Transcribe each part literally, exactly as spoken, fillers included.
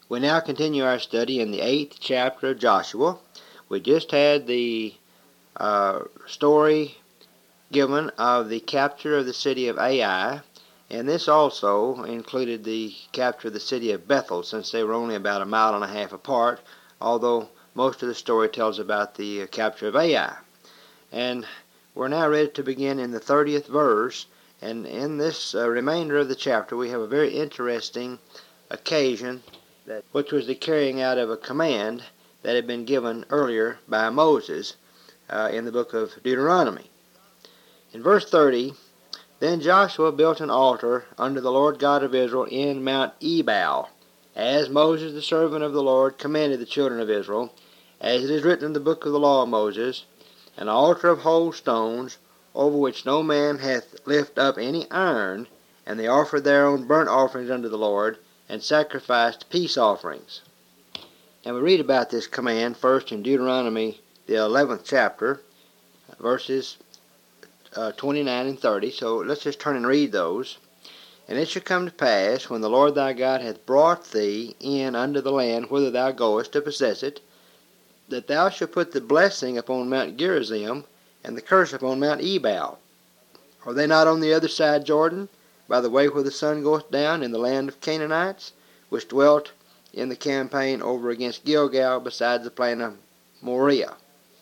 We now continue our study in the eighth chapter of Joshua. We just had the uh, story given of the capture of the city of Ai, and this also included the capture of the city of Bethel, since they were only about a mile and a half apart, although most of the story tells about the uh, capture of Ai. And we're now ready to begin in the thirtieth verse, and in this uh, remainder of the chapter we have a very interesting occasion, that, which was the carrying out of a command that had been given earlier by Moses uh, in the book of Deuteronomy. In verse thirty, Then Joshua built an altar unto the Lord God of Israel in Mount Ebal, as Moses the servant of the Lord commanded the children of Israel, as it is written in the book of the law of Moses, an altar of whole stones, over which no man hath lift up any iron, and they offered thereon burnt offerings unto the Lord, and sacrificed peace offerings. And we read about this command first in Deuteronomy, the eleventh chapter, verses uh, twenty-nine and thirty. So let's just turn and read those. And it shall come to pass, when the Lord thy God hath brought thee in unto the land whither thou goest to possess it, that thou shalt put the blessing upon Mount Gerizim, and the curse upon Mount Ebal. Are they not on the other side Jordan, by the way where the sun goeth down, in the land of Canaanites, which dwelt in the campaign over against Gilgal, beside the plain of Moriah?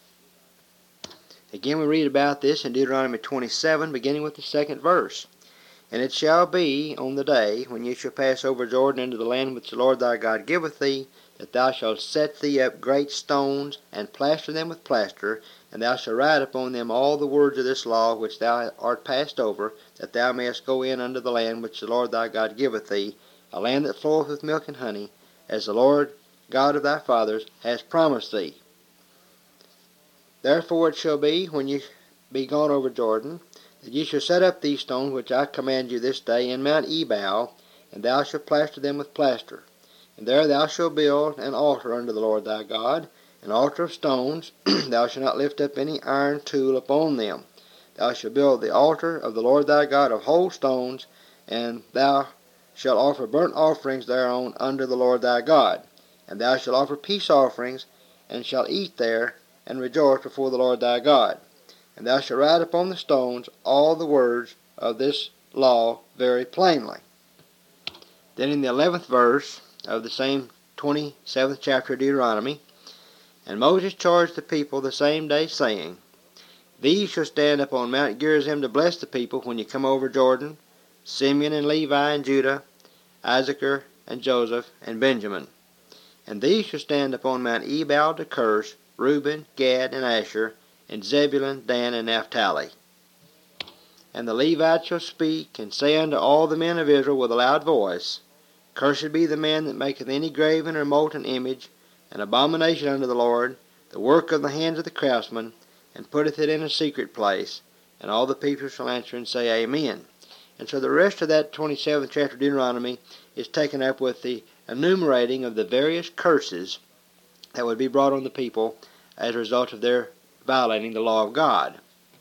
Again we read about this in Deuteronomy twenty-seven, beginning with the second verse. And it shall be on the day when ye shall pass over Jordan into the land which the Lord thy God giveth thee, that thou shalt set thee up great stones, and plaster them with plaster, and thou shalt write upon them all the words of this law which thou art passed over, that thou mayest go in unto the land which the Lord thy God giveth thee, a land that floweth with milk and honey, as the Lord God of thy fathers has promised thee. Therefore it shall be, when ye be gone over Jordan, that ye shall set up these stones which I command you this day in Mount Ebal, and thou shalt plaster them with plaster. And there thou shalt build an altar unto the Lord thy God, an altar of stones. Thou shalt not lift up any iron tool upon them. Thou shalt build the altar of the Lord thy God of whole stones, and thou shalt offer burnt offerings thereon unto the Lord thy God. And thou shalt offer peace offerings, and shalt eat there, and rejoice before the Lord thy God. And thou shalt write upon the stones all the words of this law very plainly. Then in the eleventh verse of the same twenty-seventh chapter of Deuteronomy, And Moses charged the people the same day, saying, These shall stand upon Mount Gerizim to bless the people when you come over Jordan, Simeon and Levi and Judah, Issachar and Joseph and Benjamin. And these shall stand upon Mount Ebal to curse Reuben, Gad, and Asher, and Zebulun, Dan, and Naphtali. And the Levites shall speak, and say unto all the men of Israel with a loud voice, Cursed be the man that maketh any graven or molten image, an abomination unto the Lord, the work of the hands of the craftsman, and putteth it in a secret place. And all the people shall answer and say, Amen. And so the rest of that twenty-seventh chapter of Deuteronomy is taken up with the enumerating of the various curses that would be brought on the people as a result of their violating the law of God.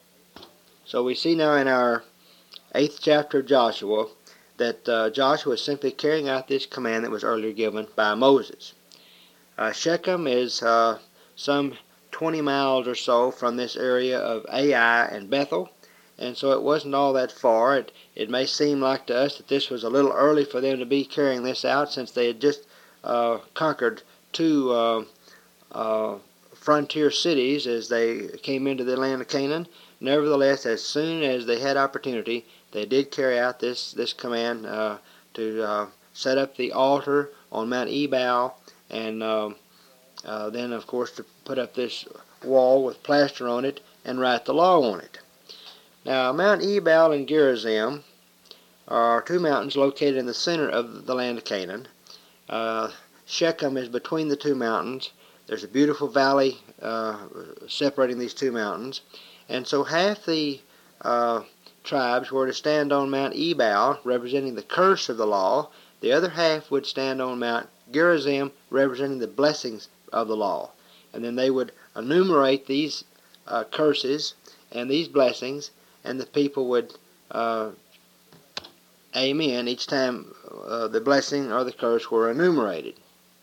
So we see now in our eighth chapter of Joshua that uh, Joshua is simply carrying out this command that was earlier given by Moses. Uh, Shechem is uh, some twenty miles or so from this area of Ai and Bethel, and so it wasn't all that far. It, it may seem like to us that this was a little early for them to be carrying this out, since they had just uh, conquered two uh, uh, frontier cities as they came into the land of Canaan. Nevertheless, as soon as they had opportunity, they did carry out this, this command uh, to uh, set up the altar on Mount Ebal, and uh, uh, then, of course, to put up this wall with plaster on it and write the law on it. Now, Mount Ebal and Gerizim are two mountains located in the center of the land of Canaan. Uh, Shechem is between the two mountains. There's a beautiful valley uh, separating these two mountains. And so half the uh, tribes were to stand on Mount Ebal, representing the curse of the law. The other half would stand on Mount Gerizim, representing the blessings of the law. And then they would enumerate these uh, curses and these blessings, and the people would uh, amen each time uh, the blessing or the curse were enumerated.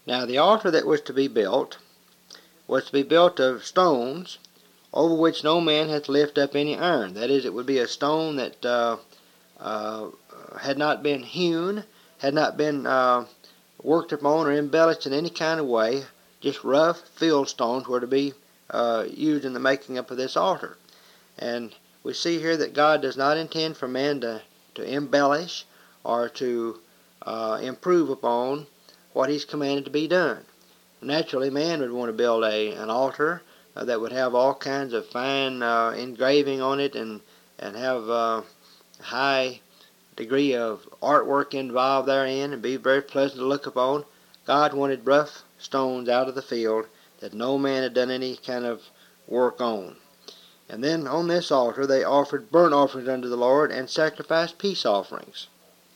Now the altar that was to be built was to be built of stones, over which no man hath lift up any iron. That is, it would be a stone that uh, uh, had not been hewn, had not been uh, worked upon or embellished in any kind of way. Just rough field stones were to be uh, used in the making up of this altar. And we see here that God does not intend for man to, to embellish or to uh, improve upon what he's commanded to be done. Naturally, man would want to build a an altar uh, that would have all kinds of fine uh, engraving on it and, and have uh, high degree of artwork involved therein and be very pleasant to look upon. God wanted rough stones out of the field that no man had done any kind of work on. And then on this altar they offered burnt offerings unto the Lord and sacrificed peace offerings.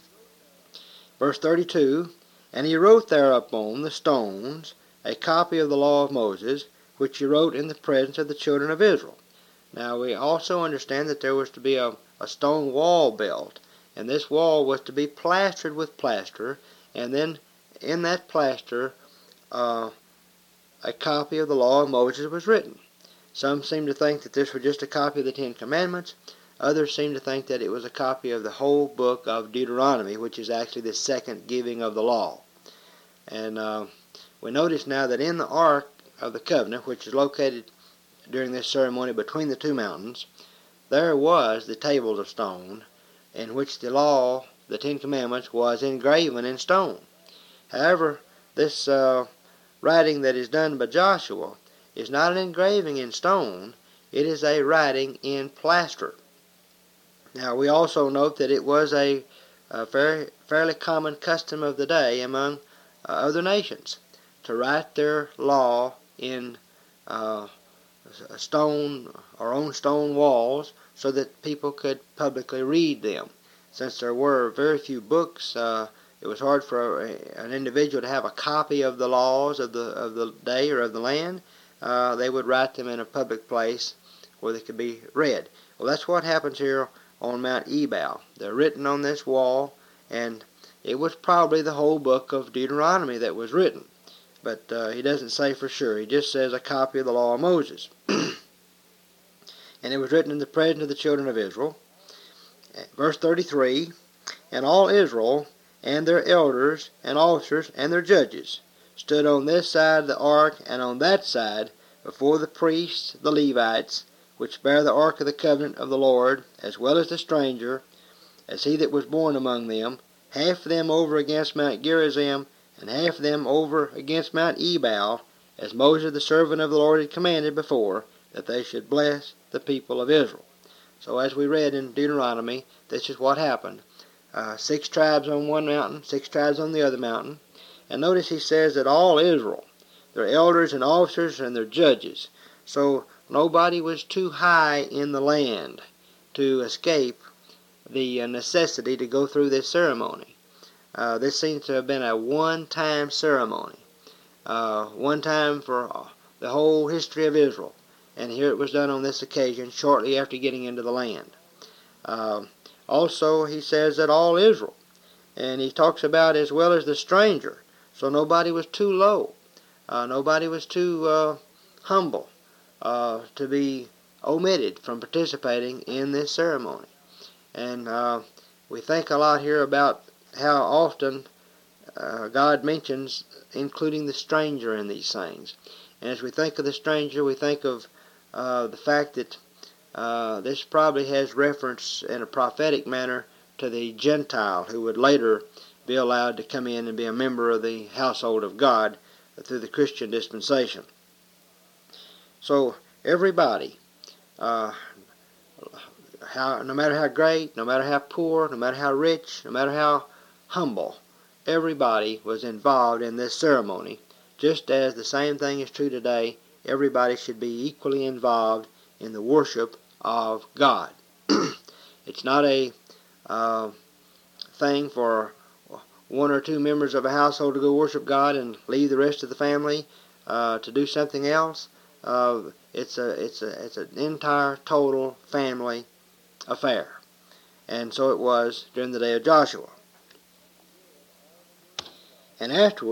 Verse thirty-two, And he wrote thereupon the stones a copy of the law of Moses, which he wrote in the presence of the children of Israel. Now we also understand that there was to be a, a stone wall built, and this wall was to be plastered with plaster, and then in that plaster uh, a copy of the law of Moses was written. Some seem to think that this was just a copy of the Ten Commandments. Others seem to think that it was a copy of the whole book of Deuteronomy, which is actually the second giving of the law. And uh, we notice now that in the Ark of the Covenant, which is located during this ceremony between the two mountains, there was the tables of stone in which the law, the Ten Commandments, was engraven in stone. However, this uh, writing that is done by Joshua is not an engraving in stone, it is a writing in plaster. Now we also note that it was a, a very, fairly common custom of the day among uh, other nations to write their law in uh, stone or on stone walls so that people could publicly read them. Since there were very few books, uh, it was hard for a, an individual to have a copy of the laws of the of the day or of the land. Uh, they would write them in a public place where they could be read. Well, that's what happens here on Mount Ebal. They're written on this wall, and it was probably the whole book of Deuteronomy that was written. But uh, he doesn't say for sure. He just says a copy of the law of Moses. And it was written in the presence of the children of Israel. Verse thirty-three, And all Israel and their elders and officers and their judges stood on this side of the ark and on that side before the priests, the Levites, which bear the ark of the covenant of the Lord, as well as the stranger, as he that was born among them, half of them over against Mount Gerizim, and half of them over against Mount Ebal, as Moses the servant of the Lord had commanded before, that they should bless the people of Israel. So as we read in Deuteronomy, this is what happened. Uh, six tribes on one mountain, six tribes on the other mountain. And notice he says that all Israel, their elders and officers and their judges. So nobody was too high in the land to escape the necessity to go through this ceremony. Uh, this seems to have been a one-time ceremony. Uh, one time for the whole history of Israel. And here it was done on this occasion shortly after getting into the land. Uh, also, he says that all Israel. And he talks about as well as the stranger. So nobody was too low. Uh, nobody was too uh, humble uh, to be omitted from participating in this ceremony. And uh, we think a lot here about how often uh, God mentions including the stranger in these things. And as we think of the stranger, we think of uh, the fact that uh, this probably has reference in a prophetic manner to the Gentile who would later be allowed to come in and be a member of the household of God through the Christian dispensation. So everybody, uh, how, no matter how great, no matter how poor, no matter how rich, no matter how humble, everybody was involved in this ceremony. Just as the same thing is true today, everybody should be equally involved in the worship of God. It's not a uh, thing for one or two members of a household to go worship God and leave the rest of the family uh, to do something else. Uh, it's a it's a it's an entire total family affair, and so it was during the day of Joshua. And afterward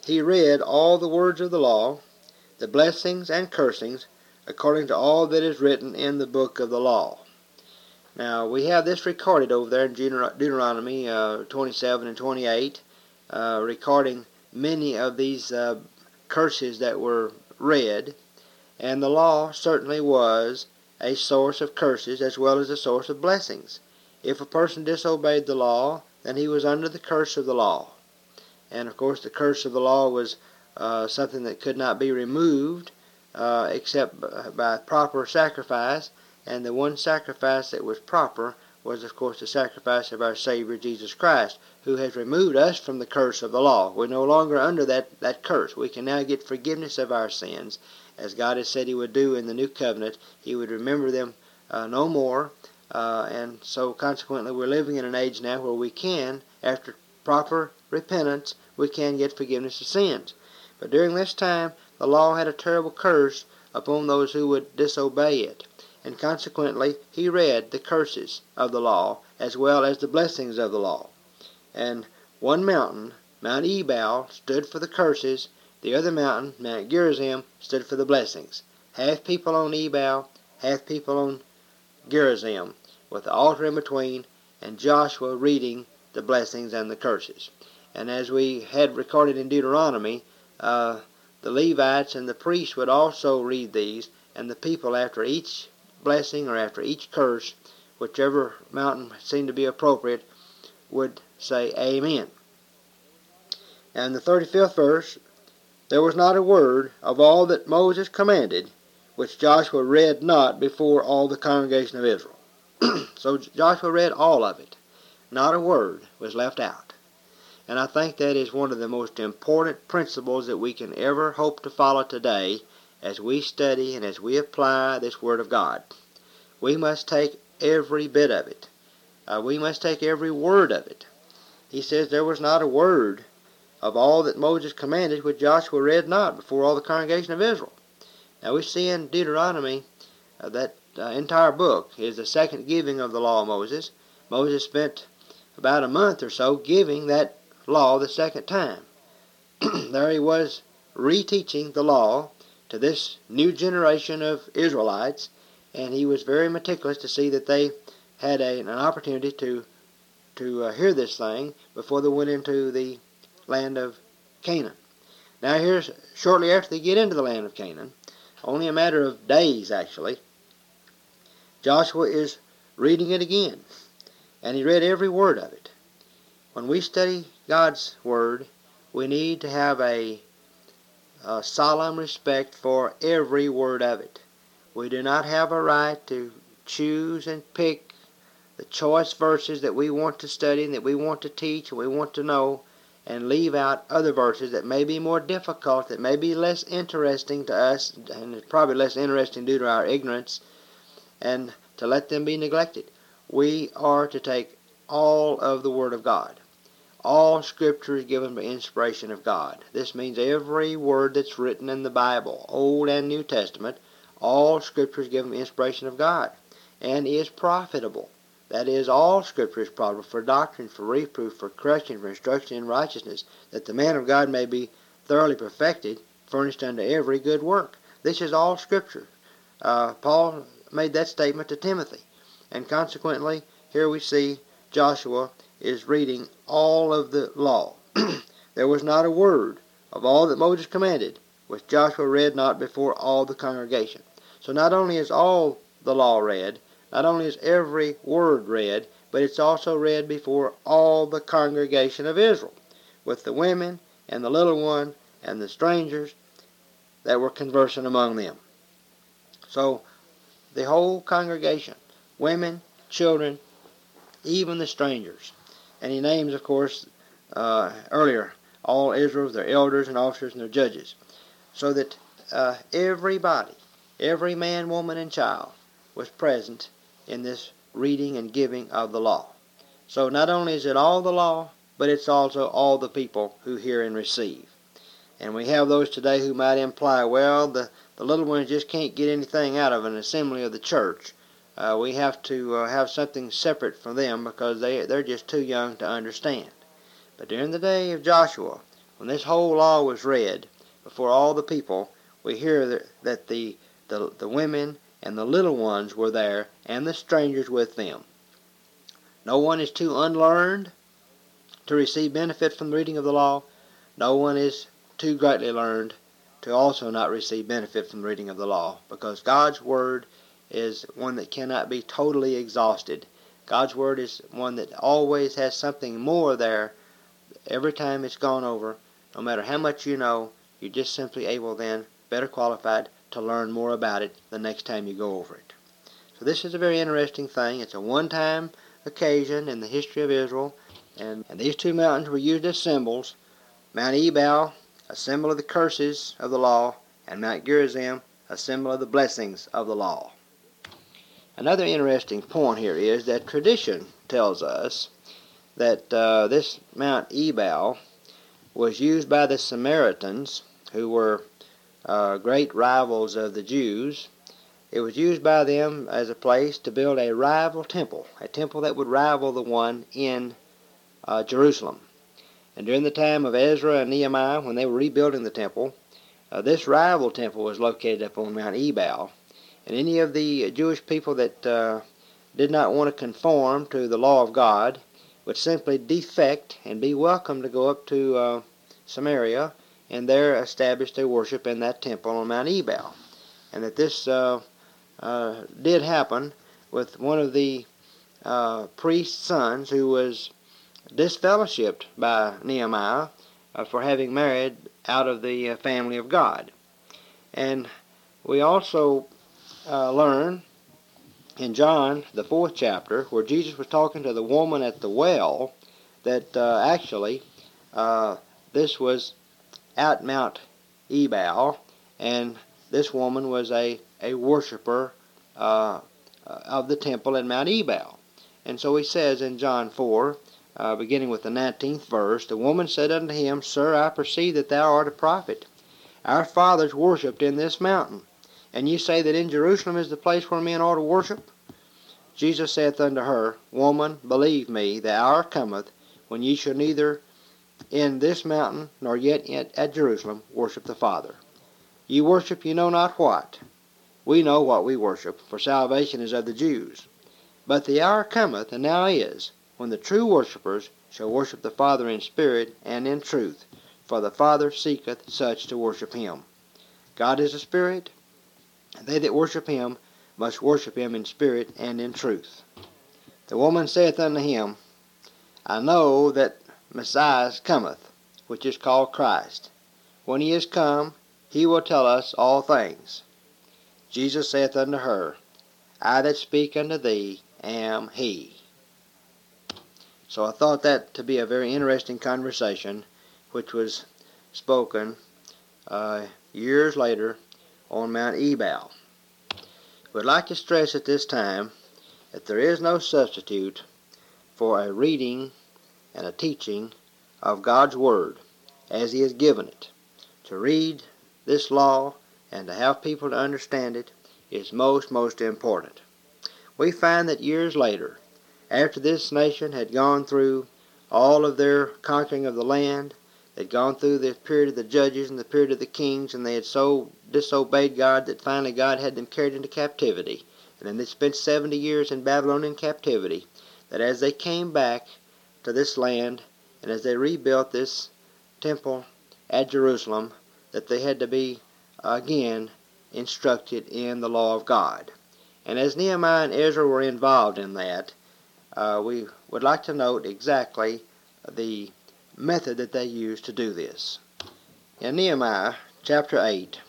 he read all the words of the law, the blessings and cursings, according to all that is written in the book of the law. Now, we have this recorded over there in Deuteronomy uh, twenty-seven and twenty-eight, uh, recording many of these uh, curses that were read, and the law certainly was a source of curses as well as a source of blessings. If a person disobeyed the law, then he was under the curse of the law. And of course the curse of the law was uh, something that could not be removed uh, except by proper sacrifice, and the one sacrifice that was proper was of course the sacrifice of our Savior Jesus Christ, who has removed us from the curse of the law. We're no longer under that, that curse. We can now get forgiveness of our sins, as God has said he would do in the new covenant. He would remember them uh, no more, uh, and so consequently we're living in an age now where we can, after proper repentance, we can get forgiveness of sins. But during this time, the law had a terrible curse upon those who would disobey it, and consequently he read the curses of the law as well as the blessings of the law. And one mountain, Mount Ebal, stood for the curses. The other mountain, Mount Gerizim, stood for the blessings. Half people on Ebal, half people on Gerizim, with the altar in between, and Joshua reading the blessings and the curses. And as we had recorded in Deuteronomy, uh, the Levites and the priests would also read these, and the people after each blessing or after each curse, whichever mountain seemed to be appropriate, would say Amen. And the thirty-fifth verse, there was not a word of all that Moses commanded, which Joshua read not before all the congregation of Israel. So Joshua read all of it. Not a word was left out. And I think that is one of the most important principles that we can ever hope to follow today as we study and as we apply this Word of God. We must take every bit of it. Uh, we must take every word of it. He says there was not a word of all that Moses commanded which Joshua read not before all the congregation of Israel. Now we see in Deuteronomy uh, that uh, entire book is the second giving of the law of Moses. Moses spent about a month or so giving that law the second time. There he was reteaching the law to this new generation of Israelites, and he was very meticulous to see that they had a, an opportunity to to uh, hear this thing before they went into the land of Canaan. Now here's shortly after they get into the land of Canaan, only a matter of days actually, Joshua is reading it again, and he read every word of it. When we study God's Word, we need to have a, a solemn respect for every word of it. We do not have a right to choose and pick the choice verses that we want to study and that we want to teach and we want to know, and leave out other verses that may be more difficult, that may be less interesting to us, and it's probably less interesting due to our ignorance, and to let them be neglected. We are to take all of the Word of God. All Scripture is given by inspiration of God. This means every word that's written in the Bible, Old and New Testament, all Scripture is given by inspiration of God and is profitable. That is, all Scripture is profitable for doctrine, for reproof, for correction, for instruction in righteousness, that the man of God may be thoroughly perfected, furnished unto every good work. This is all Scripture. Uh, Paul made that statement to Timothy. And consequently, here we see Joshua is reading all of the law. There was not a word of all that Moses commanded which Joshua read not before all the congregation. So not only is all the law read, not only is every word read, but it's also read before all the congregation of Israel, with the women and the little one and the strangers that were conversing among them. So the whole congregation, women, children, even the strangers. And he names, of course, uh, earlier, all Israel, their elders and officers and their judges. So that uh, everybody, every man, woman, and child was present in this reading and giving of the law. So not only is it all the law, but it's also all the people who hear and receive. And we have those today who might imply, well, the, the little ones just can't get anything out of an assembly of the church. Uh, we have to uh, have something separate from them because they, they're just too young to understand. But during the day of Joshua, when this whole law was read before all the people, we hear that, that the, the, the women and the little ones were there, and the strangers with them. No one is too unlearned to receive benefit from the reading of the law. No one is too greatly learned to also not receive benefit from the reading of the law, because God's Word is one that cannot be totally exhausted. God's Word is one that always has something more there every time it's gone over. No matter how much you know, you're just simply able then, better qualified, to learn more about it the next time you go over it. So this is a very interesting thing. It's a one-time occasion in the history of Israel, and, and these two mountains were used as symbols. Mount Ebal, a symbol of the curses of the law, and Mount Gerizim, a symbol of the blessings of the law. Another interesting point here is that tradition tells us that uh, this Mount Ebal was used by the Samaritans, who were uh, great rivals of the Jews. It was used by them as a place to build a rival temple, a temple that would rival the one in uh, Jerusalem. And during the time of Ezra and Nehemiah, when they were rebuilding the temple, uh, this rival temple was located up on Mount Ebal. And any of the Jewish people that uh, did not want to conform to the law of God would simply defect and be welcome to go up to uh, Samaria and there establish their worship in that temple on Mount Ebal. And that this uh, uh, did happen with one of the uh, priest's sons who was disfellowshipped by Nehemiah uh, for having married out of the uh, family of God. And we also uh, learn in John, the fourth chapter, where Jesus was talking to the woman at the well, that uh, actually uh, this was at Mount Ebal, and this woman was a, a worshiper uh, of the temple at Mount Ebal. And so he says in John four, uh, beginning with the nineteenth verse, the woman said unto him, Sir, I perceive that thou art a prophet. Our fathers worshipped in this mountain, and ye say that in Jerusalem is the place where men ought to worship? Jesus saith unto her, Woman, believe me, the hour cometh, when ye shall neither in this mountain, nor yet at, at Jerusalem, worship the Father. Ye worship ye know not what. We know what we worship, for salvation is of the Jews. But the hour cometh, and now is, when the true worshippers shall worship the Father in spirit and in truth, for the Father seeketh such to worship him. God is a spirit, and they that worship him must worship him in spirit and in truth. The woman saith unto him, I know that Messiah cometh, which is called Christ. When he is come, he will tell us all things. Jesus saith unto her, I that speak unto thee am he. So I thought that to be a very interesting conversation, which was spoken uh, years later on Mount Ebal. We'd like to stress at this time that there is no substitute for a reading and a teaching of God's Word as he has given it. To read this law and to have people to understand it is most, most important. We find that years later, after this nation had gone through all of their conquering of the land, they'd gone through the period of the judges and the period of the kings, and they had so disobeyed God that finally God had them carried into captivity. And then they spent seventy years in Babylonian captivity, that as they came back to this land, and as they rebuilt this temple at Jerusalem, that they had to be again instructed in the law of God. And as Nehemiah and Ezra were involved in that, uh, we would like to note exactly the method that they used to do this. In Nehemiah chapter eight,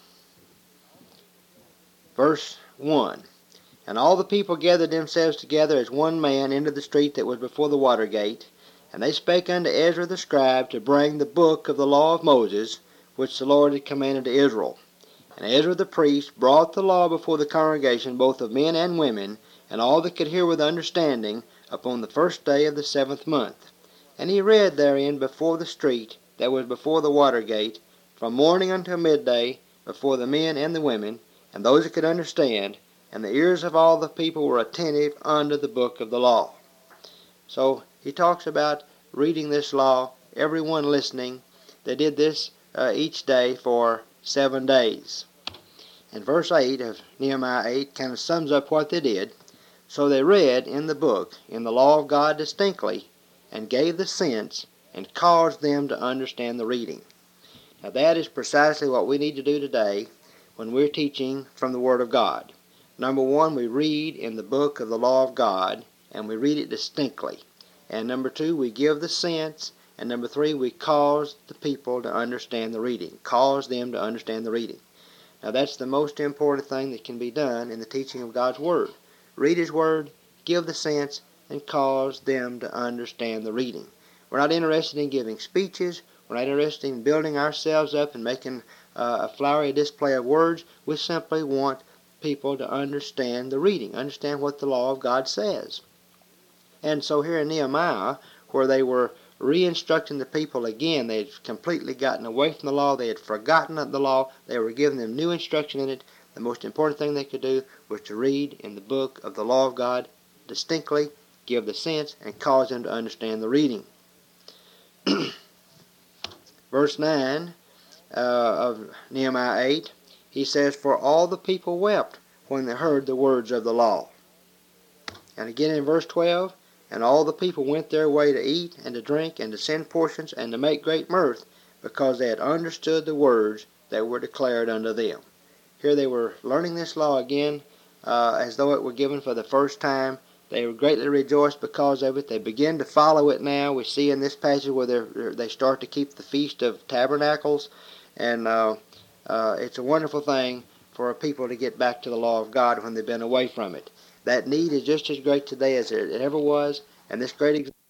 verse one, And all the people gathered themselves together as one man into the street that was before the water gate, and they spake unto Ezra the scribe to bring the book of the law of Moses, which the Lord had commanded to Israel. And Ezra the priest brought the law before the congregation, both of men and women, and all that could hear with understanding, upon the first day of the seventh month. And he read therein before the street that was before the water gate, from morning until midday, before the men and the women, and those that could understand, and the ears of all the people were attentive unto the book of the law. So he talks about reading this law, everyone listening, they did this uh, each day for seven days. And verse eight of Nehemiah eight kind of sums up what they did. So they read in the book, in the law of God distinctly, and gave the sense, and caused them to understand the reading. Now that is precisely what we need to do today when we're teaching from the Word of God. Number one, we read in the book of the law of God, and we read it distinctly. And number two, we give the sense. And number three, we cause the people to understand the reading. Cause them to understand the reading. Now that's the most important thing that can be done in the teaching of God's Word. Read His Word, give the sense, and cause them to understand the reading. We're not interested in giving speeches. We're not interested in building ourselves up and making uh, a flowery display of words. We simply want people to understand the reading, understand what the law of God says. And so here in Nehemiah, where they were re-instructing the people again, they had completely gotten away from the law, they had forgotten the law, they were giving them new instruction in it. The most important thing they could do was to read in the book of the law of God distinctly, give the sense, and cause them to understand the reading. Verse nine uh, of Nehemiah eight, he says, "For all the people wept when they heard the words of the law." And again in verse twelve, "And all the people went their way to eat and to drink and to send portions and to make great mirth, because they had understood the words that were declared unto them." Here they were learning this law again uh, as though it were given for the first time. They were greatly rejoiced because of it. They begin to follow it now. We see in this passage where they start to keep the Feast of Tabernacles. And uh, uh, it's a wonderful thing for a people to get back to the law of God when they've been away from it. That need is just as great today as it ever was. And this great example